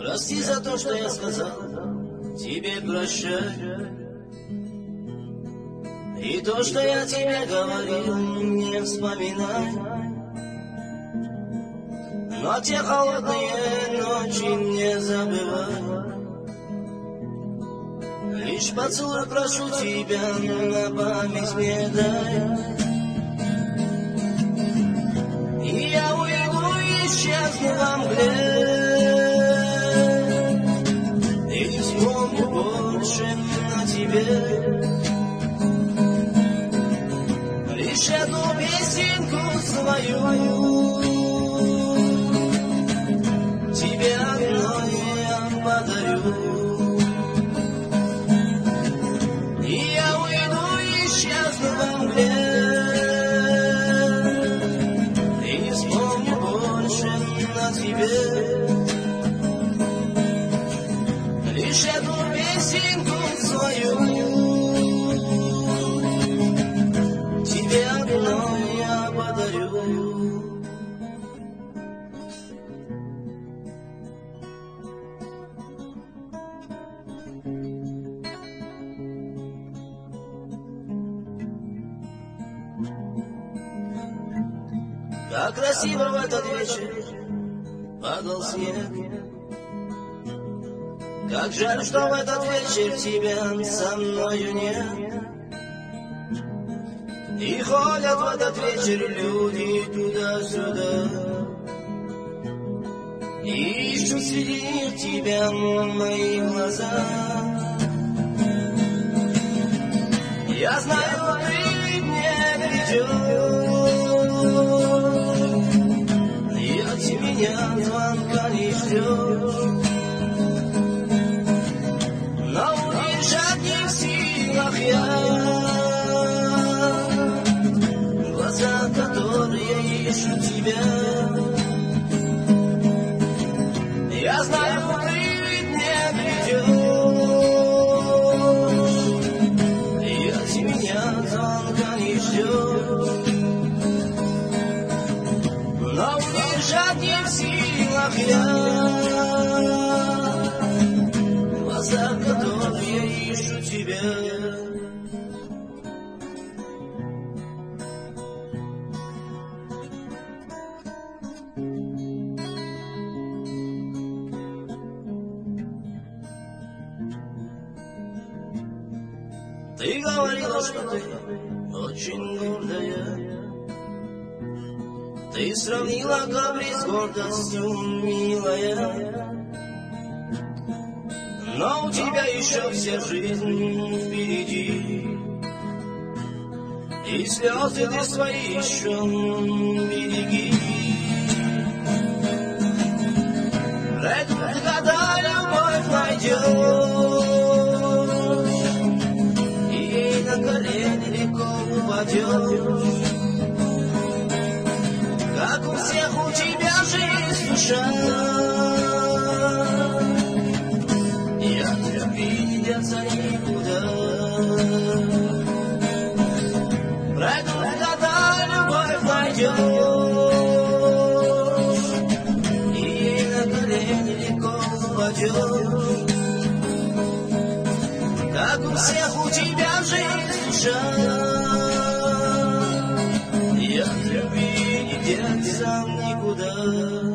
Прости за то, что я сказал тебе прощай. И то, что я тебе говорил, не вспоминай. Но те холодные ночи не забывай. Лишь поцелуй прошу тебя, на память мне дай. И я уйду и исчезну во мгле, и не вспомню больше на тебе. Лишь эту песенку свою тебе одной я подарю. И я уйду и исчезну во мгле, и не вспомню больше на тебе. Лишь эту песенку свою тебе одной я подарю. Как красиво в этот вечер падал снег, как жаль, что в этот вечер тебя со мною нет. И ходят в этот вечер люди туда-сюда, и ищут среди них тебя мои глаза. Я знаю, ты не придешь, и от меня звонка не ждешь. Но удержать не в силах я глаза, которые ищут тебя. Я знаю, ты не придешь, и от меня звонка не ждешь. Но удержать не в силах я глаза, которые ищут тебя. Ты говорила, что ты очень гордая. Ты сравнила каприз с гордостью, милая. Но у тебя еще вся жизнь впереди, и слезы ты свои еще береги. Пройдут года, любовь найдешь, и на колени легко упадешь. Как у всех, у тебя жизнь душа, и от любви не деться никуда. Пройдут года, любовь найдешь, и на колени легко упадешь. Как у всех, у тебя жизнь душа, и от любви не деться никуда.